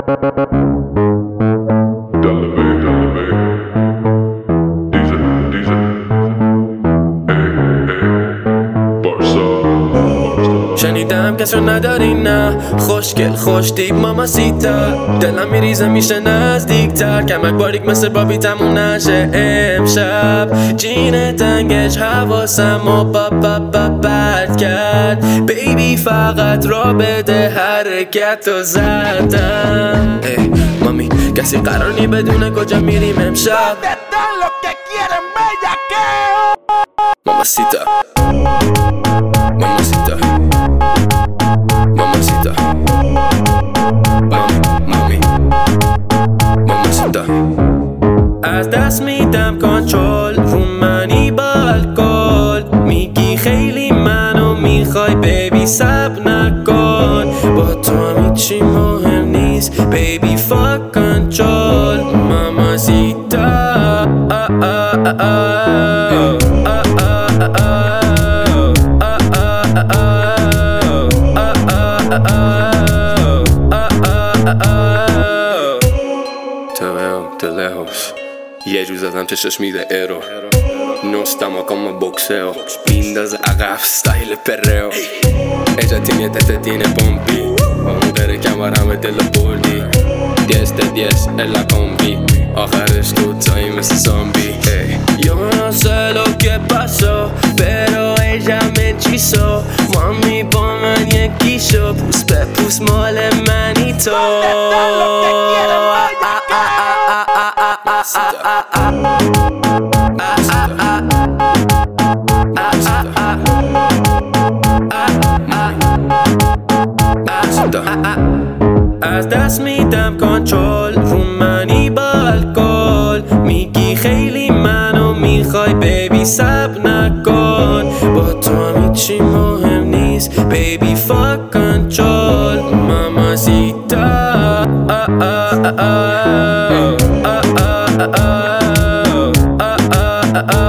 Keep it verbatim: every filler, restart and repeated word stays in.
شنیدم کس رو نداری نه خوشگل خوش دیب ماما سیتا دلم میریزه میشه نزدیکتر کمک باریک مثل بابی تموم نشه امشب جین تنگش حواسم و با با با برد کرد بیبی فقط را بده حرکت و زدم ای مامی کسی قرار نی بدونه کجا میریم امشب ماماسیتا ماماسیتا ماماسیتا مامی ماماسیتا از دست میدم کنترل رو منی با الکل میگی خیلی منو میخوای بیبی سب نکن با تو هم هیچی مهم نیست بیبی فاک کنترل ماماسیتا Te veo de lejos یه جور زدم چشش میده ایرو No estamos como boxeo Pindas agaf style perreo Ella tiene tete tiene pompi با مدر کمرم دل بردی diez de diez en la combi آخرش تو تایی مثل زامبی Yo no sé lo que pasó Pero ella me hechizó Mami ponme en quiso Pus pe pus mole manito از دست میدم کنترل رو منی با الکل میگی خیلی منو میخوای بیبی سب نکن با تو هم هیچی مهم نیست بیبی فاک کنترل ماماسیتا Ah, ah, ah, ah, ah, ah, ah, ah, ah.